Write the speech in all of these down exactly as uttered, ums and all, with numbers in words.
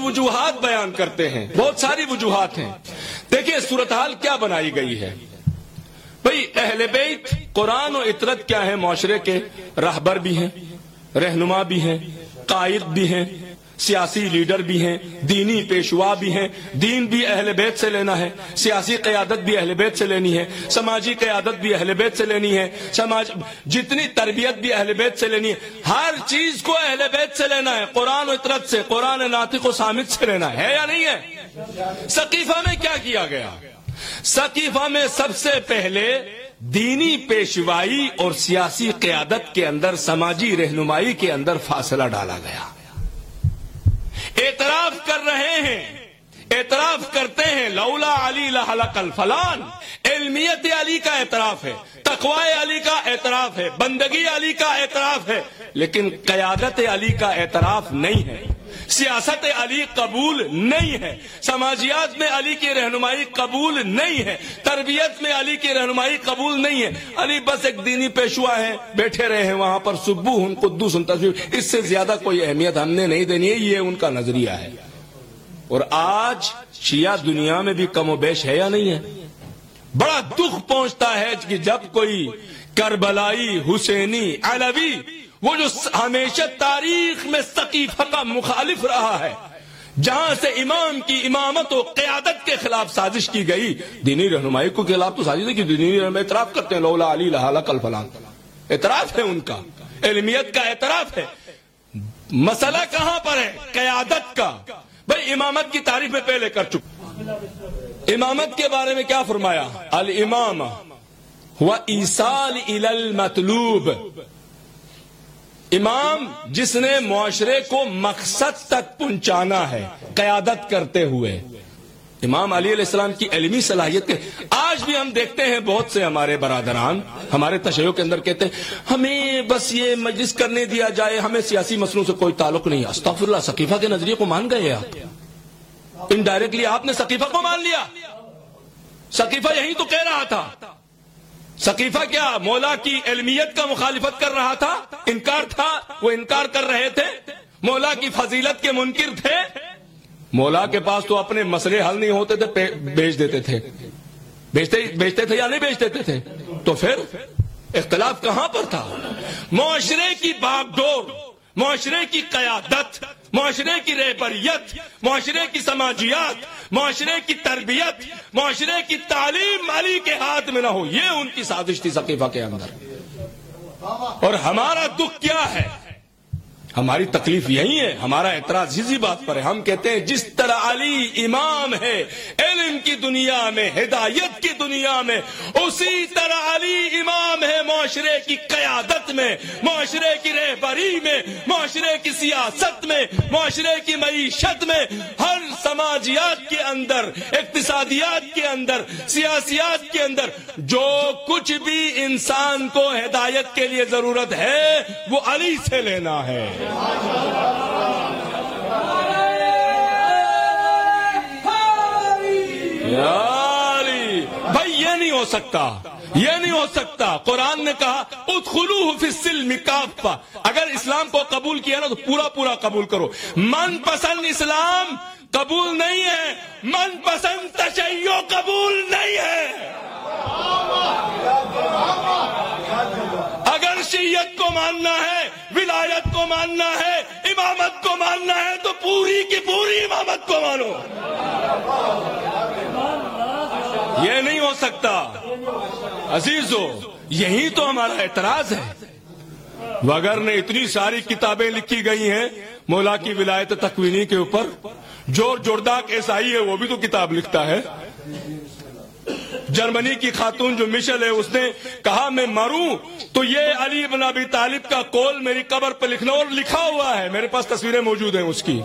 وجوہات بیان کرتے ہیں، بہت ساری وجوہات ہیں۔ دیکھیے صورتحال کیا بنائی گئی ہے بھئی، اہل بیت قرآن و اطرت کیا ہے، معاشرے کے رہبر بھی ہیں، رہنما بھی ہیں، قائد بھی ہیں، سیاسی لیڈر بھی ہیں، دینی پیشوا بھی ہیں۔ دین بھی اہل بیت سے لینا ہے، سیاسی قیادت بھی اہل بیت سے لینی ہے، سماجی قیادت بھی اہل بیت سے لینی ہے، سماج جتنی تربیت بھی اہل بیت سے لینی ہے، ہر چیز کو اہل بیت سے لینا ہے، قرآن و اطرت سے، قرآن ناطق و صامت سے لینا ہے یا نہیں ہے؟ سقیفہ میں کیا کیا گیا؟ سقیفہ میں سب سے پہلے دینی پیشوائی اور سیاسی قیادت کے اندر، سماجی رہنمائی کے اندر فاصلہ ڈالا گیا۔ اعتراف کر رہے ہیں، اعتراف کرتے ہیں، لولا علی لحلق الفلان، علمیت علی کا اعتراف ہے، تقوی علی کا اعتراف ہے، بندگی علی کا اعتراف ہے، لیکن قیادت علی کا اعتراف نہیں ہے، سیاست علی قبول نہیں ہے، سماجیات میں علی کی رہنمائی قبول نہیں ہے، تربیت میں علی کی رہنمائی قبول نہیں ہے۔ علی بس ایک دینی پیشوا ہے، بیٹھے رہے ہیں وہاں پر، سبوح قدوس تصویر، اس سے زیادہ کوئی اہمیت ہم نے نہیں دینی ہے، یہ ان کا نظریہ ہے۔ اور آج شیعہ دنیا میں بھی کم و بیش ہے یا نہیں ہے؟ بڑا دکھ پہنچتا ہے کہ جب کوئی کربلائی، حسینی، علوی، وہ جو ہمیشہ تاریخ میں سقیفہ کا مخالف رہا ہے، جہاں سے امام کی امامت و قیادت کے خلاف سازش کی گئی، دینی رہنمائی کو خلاف تو سازش ہے کہ دینی رہنمائی اعتراف کرتے ہیں، لولا علی لحلق الفلان، اعتراف ہے ان کا، علمیت کا اعتراف ہے۔ مسئلہ کہاں پر ہے؟ قیادت کا۔ بھئی امامت کی تعریف میں پہلے کر چکا، امامت کے بارے میں کیا فرمایا؟ الامام هو ایصال الی المطلوب، امام جس نے معاشرے کو مقصد تک پہنچانا ہے قیادت کرتے ہوئے۔ امام علی علیہ السلام کی علمی صلاحیت کے آج بھی ہم دیکھتے ہیں بہت سے ہمارے برادران ہمارے تشیع کے اندر کہتے ہیں ہمیں بس یہ مجلس کرنے دیا جائے، ہمیں سیاسی مسئلوں سے کوئی تعلق نہیں۔ استغفر اللہ، سقیفہ کے نظریے کو مان گئے آپ، انڈائریکٹلی آپ نے سقیفہ کو مان لیا۔ سقیفہ یہی تو کہہ رہا تھا، سقیفہ کیا مولا کی علمیت کا مخالفت کر رہا تھا؟ انکار تھا، وہ انکار کر رہے تھے، مولا کی فضیلت کے منکر تھے۔ مولا کے پاس تو اپنے مسئلے حل نہیں ہوتے تھے، بیچ دیتے تھے، بیچتے بیچتے تھے یا نہیں بیچ دیتے تھے؟ تو پھر اختلاف کہاں پر تھا؟ معاشرے کی باغ ڈور، معاشرے کی قیادت، معاشرے کی رہبریت، معاشرے کی سماجیات، معاشرے کی تربیت، معاشرے کی تعلیم علی کے ہاتھ میں نہ ہو، یہ ان کی سازش تھی سقیفہ کے اندر۔ اور ہمارا دکھ کیا ہے؟ ہماری تکلیف یہی ہے، ہمارا اعتراض اسی بات پر ہے۔ ہم کہتے ہیں جس طرح علی امام ہے علم کی دنیا میں، ہدایت کی دنیا میں، اسی طرح علی امام ہے معاشرے کی قیادت میں، معاشرے کی رہبری میں، معاشرے کی سیاست میں، معاشرے کی معیشت میں، ہر سماجیات کے اندر، اقتصادیات کے اندر، سیاسیات کے اندر، جو کچھ بھی انسان کو ہدایت کے لیے ضرورت ہے وہ علی سے لینا ہے۔ یاری بھائی یہ نہیں ہو سکتا، یہ نہیں ہو سکتا۔ قرآن نے کہا ادخلوہ فی السلم کافہ، اگر اسلام کو قبول کیا نا تو پورا پورا قبول کرو۔ من پسند اسلام قبول نہیں ہے، من پسند تشیع قبول نہیں ہے۔ اگر شیعت کو ماننا ہے، ولایت کو ماننا ہے، امامت کو ماننا ہے تو پوری کی پوری امامت کو مانو۔ یہ نہیں ہو سکتا عزیزو، یہی تو ہمارا اعتراض ہے۔ وگرنہ اتنی ساری کتابیں لکھی گئی ہیں مولا کی ولایت تکوینی کے اوپر، جورج جورداک عیسائی ہے وہ بھی تو کتاب لکھتا ہے۔ جرمنی کی خاتون جو مشل ہے اس نے کہا میں مروں تو یہ علی بن ابی طالب کا قول میری قبر پہ لکھنا، اور لکھا ہوا ہے، میرے پاس تصویریں موجود ہیں اس کی۔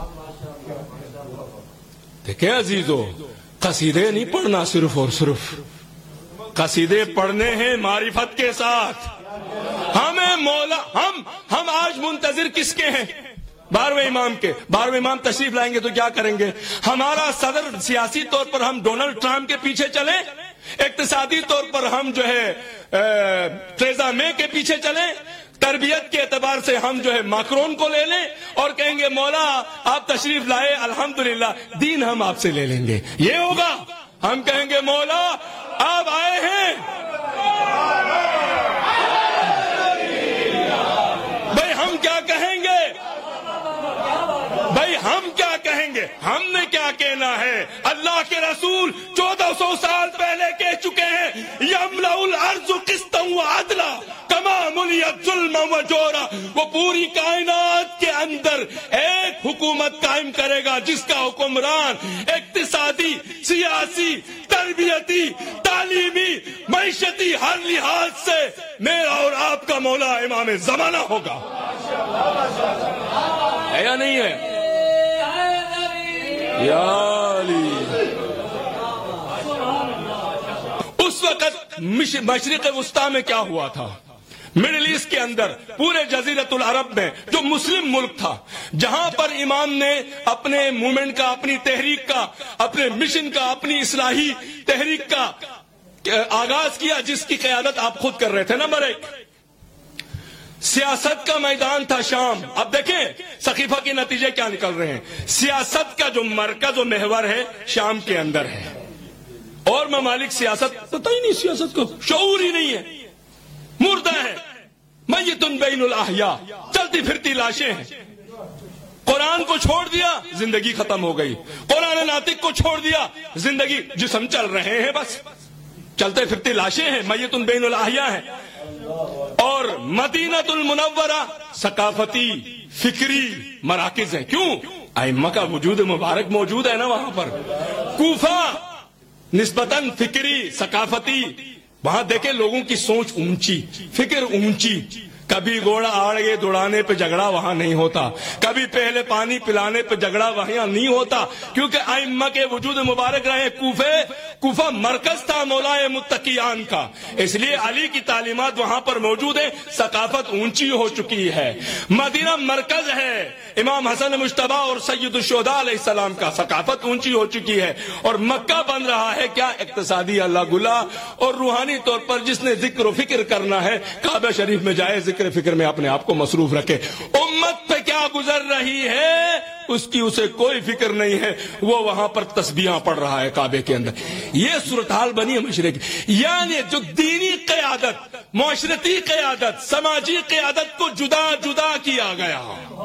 دیکھیں عزیزو، قصیدے نہیں پڑھنا صرف اور صرف، قصیدے پڑھنے ہیں معرفت کے ساتھ۔ ہمیں مولا ہم ہم آج منتظر کس کے ہیں؟ بارہویں امام کے۔ بارہویں امام تشریف لائیں گے تو کیا کریں گے؟ ہمارا صدر سیاسی طور پر ہم ڈونلڈ ٹرمپ کے پیچھے چلیں، اقتصادی طور پر ہم جو ہے ٹریزا مے کے پیچھے چلیں، تربیت کے اعتبار سے ہم جو ہے ماکرون کو لے لیں اور کہیں گے مولا آپ تشریف لائے الحمدللہ، دین ہم آپ سے لے لیں گے، یہ ہوگا؟ ہم کہیں گے مولا آپ آئے ہیں، بھائی ہم کیا کہیں گے؟ بھائی ہم کیا کہیں گے؟ ہم نے کیا کہنا ہے؟ اللہ کے رسول چودہ سو سال پہلے کہہ چکے ہیں یملأ الارض قسطا وعدلا کما ملئت ظلما وجورا، وہ پوری کائنات کے اندر ایک حکومت قائم کرے گا جس کا حکمران اقتصادی، سیاسی، تربیتی، تعلیمی، معیشتی ہر لحاظ سے میرا اور آپ کا مولا امام زمانہ ہوگا، ہے یا نہیں ہے؟ یا علی، اس وقت مشرق وسطی میں کیا ہوا تھا؟ مڈل ایسٹ کے اندر پورے جزیرت العرب میں جو مسلم ملک تھا، جہاں پر امام نے اپنے موومنٹ کا، اپنی تحریک کا، اپنے مشن کا، اپنی اصلاحی تحریک کا آغاز کیا، جس کی قیادت آپ خود کر رہے تھے۔ نمبر ایک، سیاست کا میدان تھا شام۔ اب دیکھیں سقیفہ کے نتیجے کیا نکل رہے ہیں۔ سیاست کا جو مرکز و محور ہے شام کے اندر ہے، اور ممالک سیاست پتہ ہی نہیں، سیاست کو شعور ہی نہیں ہے، مردہ ہے، میت بین الاحیاء، چلتی پھرتی لاشیں ہیں۔ قرآن کو چھوڑ دیا زندگی ختم ہو گئی، قرآن ناطق کو چھوڑ دیا زندگی، جسم چل رہے ہیں بس، چلتے پھرتی لاشیں ہیں، میت بین الاحیاء ہیں۔ اور مدینہ المنورہ ثقافتی فکری مراکز ہیں، کیوں؟ ائمہ کا وجود مبارک موجود ہے نا وہاں پر۔ کوفہ نسبتاً فکری ثقافتی، وہاں دیکھیں لوگوں کی سوچ اونچی، فکر اونچی، کبھی گھوڑا آڑے دوڑانے پہ جھگڑا وہاں نہیں ہوتا، کبھی پہلے پانی پلانے پہ جھگڑا وہاں نہیں ہوتا، کیونکہ ائمہ کے وجود مبارک رہے۔ کوفے کوفہ مرکز تھا مولائے متقیان کا، اس لیے علی کی تعلیمات وہاں پر موجود ہیں، ثقافت اونچی ہو چکی ہے۔ مدینہ مرکز ہے امام حسن مجتبی اور سید الشہداء علیہ السلام کا، ثقافت اونچی ہو چکی ہے۔ اور مکہ بن رہا ہے کیا؟ اقتصادی اللہ گلا، اور روحانی طور پر جس نے ذکر و فکر کرنا ہے کعبہ شریف میں جائے، ذکر فکر میں اپنے آپ کو مصروف رکھے۔ امت پہ کیا گزر رہی ہے اس کی اسے کوئی فکر نہیں ہے، وہ وہاں پر تسبیحاں پڑھ رہا ہے کعبے کے اندر۔ یہ صورتحال بنی ہے مشرق، یعنی جو دینی قیادت، معاشرتی قیادت، سماجی قیادت کو جدا جدا کیا گیا۔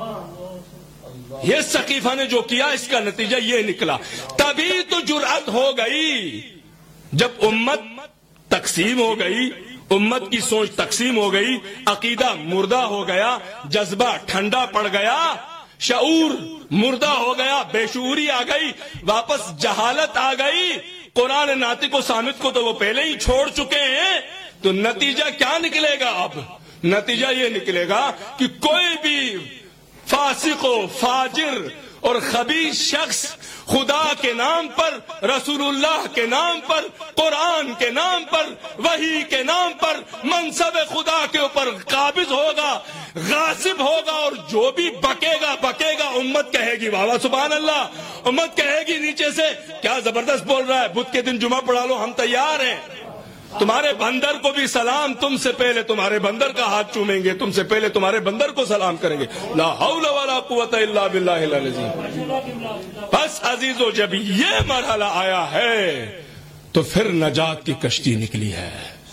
یہ سقیفہ نے جو کیا اس کا نتیجہ یہ نکلا۔ تبھی تو جرأت ہو گئی جب امت تقسیم ہو گئی، امت کی سوچ تقسیم ہو گئی، عقیدہ مردہ ہو گیا، جذبہ ٹھنڈا پڑ گیا، شعور مردہ ہو گیا، بے شعوری آ گئی، واپس جہالت آ گئی۔ قرآن ناطق و صامت کو تو وہ پہلے ہی چھوڑ چکے ہیں، تو نتیجہ کیا نکلے گا؟ اب نتیجہ یہ نکلے گا کہ کوئی بھی فاسق و فاجر اور خبیث شخص خدا کے نام پر، رسول اللہ کے نام پر، قرآن کے نام پر، وحی کے نام پر منصب خدا کے اوپر قابض ہوگا، غاصب ہوگا، اور جو بھی بکے گا بکے گا امت کہے گی واہ واہ سبحان اللہ، امت کہے گی نیچے سے کیا زبردست بول رہا ہے، بدھ کے دن جمعہ پڑھا لو ہم تیار ہیں، تمہارے بندر کو بھی سلام، تم سے پہلے تمہارے بندر کا ہاتھ چومیں گے، تم سے پہلے تمہارے بندر کو سلام کریں گے، لا حول ولا قوت الا باللہ العظیم۔ بس عزیزو جب یہ مرحلہ آیا ہے تو پھر نجات کی کشتی نکلی ہے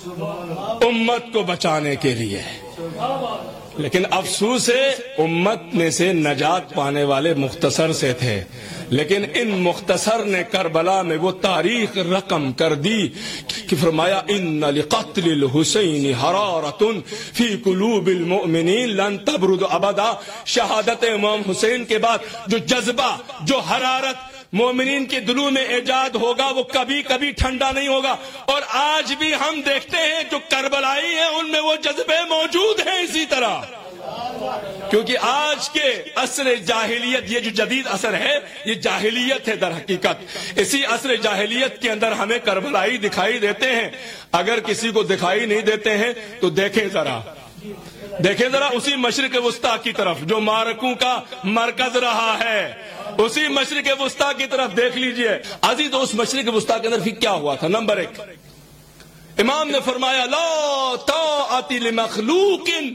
امت کو بچانے کے لیے۔ لیکن افسوس ہے امت میں سے نجات پانے والے مختصر سے تھے، لیکن ان مختصر نے کربلا میں وہ تاریخ رقم کر دی کہ فرمایا ان لقتل الحسین حرارۃ فی قلوب المؤمنین لن تبرد ابدا۔ شہادت امام حسین کے بعد جو جذبہ، جو حرارت مومنین کے دلوں میں ایجاد ہوگا وہ کبھی کبھی ٹھنڈا نہیں ہوگا، اور آج بھی ہم دیکھتے ہیں جو کربلائی ہیں ان میں وہ جذبے موجود ہیں اسی طرح، کیونکہ آج کے عصر جاہلیت، یہ جو جدید عصر ہے یہ جاہلیت ہے در حقیقت، اسی عصر جاہلیت کے اندر ہمیں کربلائی دکھائی دیتے ہیں۔ اگر کسی کو دکھائی نہیں دیتے ہیں تو دیکھیں ذرا دیکھیں ذرا اسی مشرق وسطی کی طرف جو مارکوں کا مرکز رہا ہے، اسی مشرق وسطی کی طرف دیکھ لیجئے عزیز۔ اس مشرق وسطی کے اندر پھر کیا ہوا تھا؟ نمبر ایک، امام نے فرمایا لا طاعت لمخلوق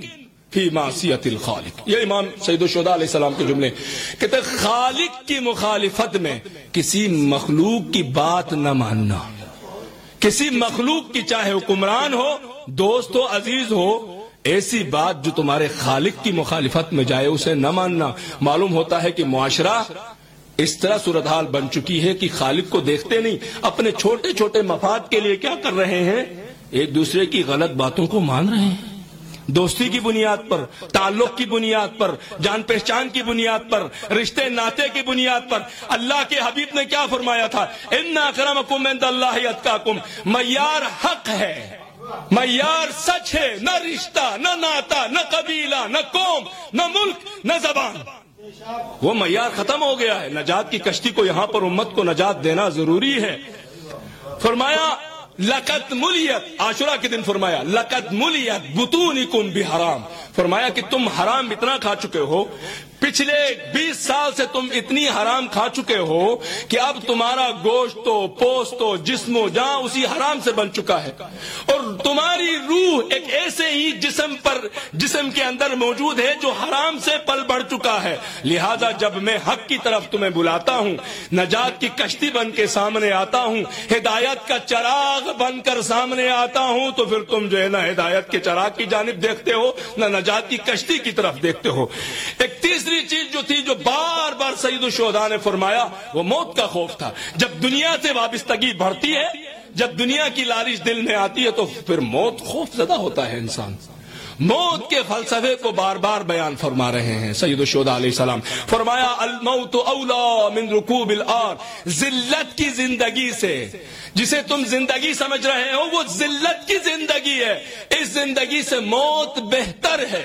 فی معصیت الخالق. یہ امام سید الشہداء علیہ السلام کے جملے. کہتے ہیں خالق کی مخالفت میں کسی مخلوق کی بات نہ ماننا. کسی مخلوق کی چاہے حکمران ہو، دوست ہو، عزیز ہو، ایسی بات جو تمہارے خالق کی مخالفت میں جائے اسے نہ ماننا. معلوم ہوتا ہے کہ معاشرہ اس طرح صورتحال بن چکی ہے کہ خالق کو دیکھتے نہیں، اپنے چھوٹے چھوٹے مفاد کے لیے کیا کر رہے ہیں؟ ایک دوسرے کی غلط باتوں کو مان رہے ہیں. دوستی کی بنیاد پر، تعلق کی بنیاد پر، جان پہچان کی بنیاد پر، رشتے ناطے کی بنیاد پر. اللہ کے حبیب نے کیا فرمایا تھا؟ ان اکرمکم عند اللہ اتقاکم. معیار حق ہے، معیار سچ ہے، نہ رشتہ، نہ ناتا، نہ قبیلہ، نہ قوم، نہ ملک، نہ زبان. وہ معیار ختم ہو گیا ہے. نجات کی کشتی کو یہاں پر امت کو نجات دینا ضروری ہے. فرمایا لقد ملیت، عاشورہ کے دن فرمایا لقد ملیت بطونکم بحرام. فرمایا کہ تم حرام اتنا کھا چکے ہو، پچھلے بیس سال سے تم اتنی حرام کھا چکے ہو کہ اب تمہارا گوشت و پوست و جسم و جاں اسی حرام سے بن چکا ہے، اور تمہاری روح ایک ایسے ہی جسم پر جسم کے اندر موجود ہے جو حرام سے پل بڑھ چکا ہے. لہذا جب میں حق کی طرف تمہیں بلاتا ہوں، نجات کی کشتی بن کے سامنے آتا ہوں، ہدایت کا چراغ بن کر سامنے آتا ہوں، تو پھر تم جو ہے نا ہدایت کے چراغ کی جانب دیکھتے ہو، نہ نجات کی کشتی کی طرف دیکھتے ہو. ایک تیسری چیز جو تھی، جو بار بار سید الشہداء نے فرمایا، وہ موت کا خوف تھا. جب دنیا سے وابستگی بڑھتی ہے، جب دنیا کی لالچ دل میں آتی ہے، تو پھر موت خوف زدہ ہوتا ہے انسان. موت کے فلسفے کو بار بار بیان فرما رہے ہیں سید الشہداء علیہ السلام. فرمایا الموت اولا من رکوب الار. ذلت کی زندگی سے، جسے تم زندگی سمجھ رہے ہو، وہ ذلت کی زندگی ہے. اس زندگی سے موت بہتر ہے،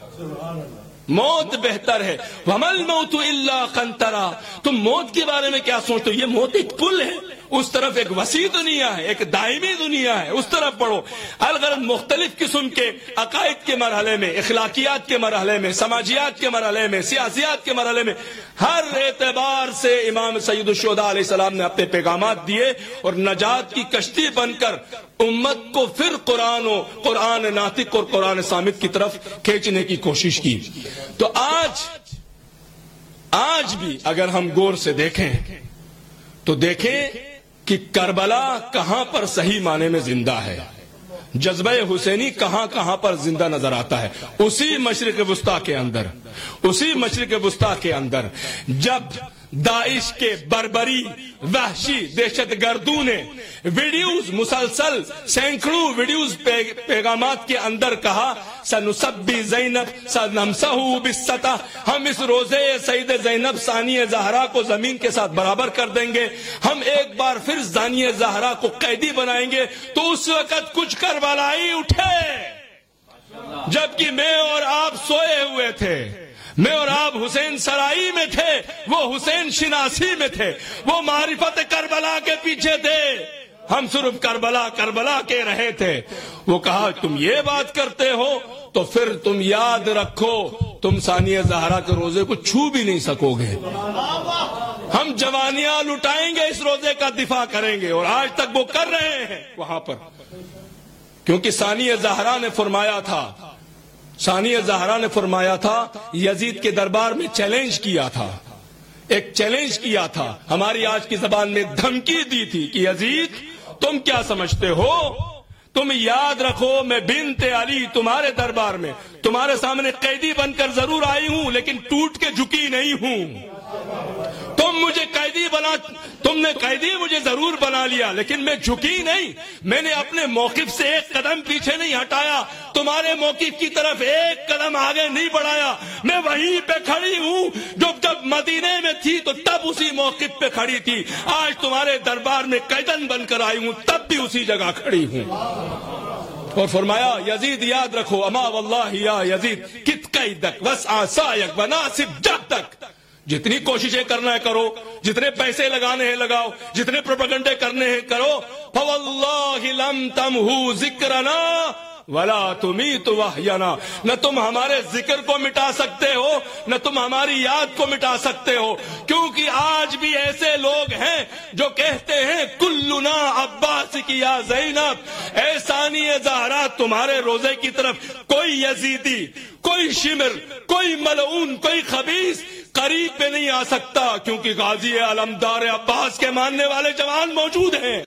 موت بہتر ہے. وَمَا الْمَوْتُ إِلَّا قَنْطَرَةٌ. تم موت کے بارے میں کیا سوچتے ہو؟ یہ موت ایک پل ہے، اس طرف ایک وسیع دنیا ہے، ایک دائمی دنیا ہے، اس طرف پڑھو. الغرض مختلف قسم کے عقائد کے مرحلے میں، اخلاقیات کے مرحلے میں، سماجیات کے مرحلے میں، سیاسیات کے مرحلے میں، ہر اعتبار سے امام سید الشہداء علیہ السلام نے اپنے پیغامات دیے، اور نجات کی کشتی بن کر امت کو پھر قرآن و قرآن ناطق اور قرآن صامت کی طرف کھینچنے کی کوشش کی. تو آج آج بھی اگر ہم غور سے دیکھیں تو دیکھیں کہ کربلا کہاں پر صحیح معنی میں زندہ ہے، جذبہ حسینی کہاں کہاں پر زندہ نظر آتا ہے. اسی مشرق وسطیٰ کے اندر، اسی مشرق وسطیٰ کے اندر جب داعش کے بربری وحشی دہشت گردوں نے ویڈیوز مسلسل سینکڑوں ویڈیوز پیغامات کے اندر کہا سنسبی زینب سنمسحو بالسطح، ہم اس روزے سید زینب ثانی زہرا کو زمین کے ساتھ برابر کر دیں گے، ہم ایک بار پھر ثانی زہرا کو قیدی بنائیں گے. تو اس وقت کچھ کربلائی اٹھے جبکہ میں اور آپ سوئے ہوئے تھے، میں اور آپ حسین سرائی میں تھے، وہ حسین شناسی میں تھے، وہ معرفت کربلا کے پیچھے تھے، ہم صرف کربلا کربلا کے رہے تھے. وہ کہا تم یہ بات کرتے ہو تو پھر تم یاد رکھو تم ثانی زہرا کے روزے کو چھو بھی نہیں سکو گے، ہم جوانیاں لٹائیں گے، اس روزے کا دفاع کریں گے. اور آج تک وہ کر رہے ہیں وہاں پر، کیونکہ ثانی زہرا نے فرمایا تھا ثانی زہرا نے فرمایا تھا یزید کے دربار میں چیلنج کیا تھا، ایک چیلنج کیا تھا، ہماری آج کی زبان میں دھمکی دی تھی کہ یزید تم کیا سمجھتے ہو، تم یاد رکھو میں بنت علی تمہارے دربار میں تمہارے سامنے قیدی بن کر ضرور آئی ہوں، لیکن ٹوٹ کے جھکی نہیں ہوں. تم مجھے قیدی بنا تم نے قیدی مجھے ضرور بنا لیا، لیکن میں جھکی نہیں، میں نے اپنے موقف سے ایک قدم پیچھے نہیں ہٹایا، تمہارے موقف کی طرف ایک قدم آگے نہیں بڑھایا. میں وہیں پہ کھڑی ہوں جو جب مدینے میں تھی تو تب اسی موقف پہ کھڑی تھی، آج تمہارے دربار میں قیدن بن کر آئی ہوں تب بھی اسی جگہ کھڑی ہوں. اور فرمایا یزید یاد رکھو اما واللہ یا یزید کت قیدک وسع سایک وناسب جہدک، جتنی کوششیں کرنا ہے کرو، جتنے پیسے لگانے ہیں لگاؤ، جتنے پروپیگنڈے کرنے ہیں کرو. فواللہ لم تمہو ذکرنا ولا تمیت وحینا، نہ تم ہمارے ذکر کو مٹا سکتے ہو نہ تم ہماری یاد کو مٹا سکتے ہو، کیونکہ آج بھی ایسے لوگ ہیں جو کہتے ہیں کلنا عباس کی یا زینب، اے ثانی زہرا تمہارے روزے کی طرف کوئی یزیدی، کوئی شمر، کوئی ملعون، کوئی خبیث قریب پہ نہیں آ سکتا، کیونکہ غازی علمدار عباس کے ماننے والے جوان موجود ہیں۔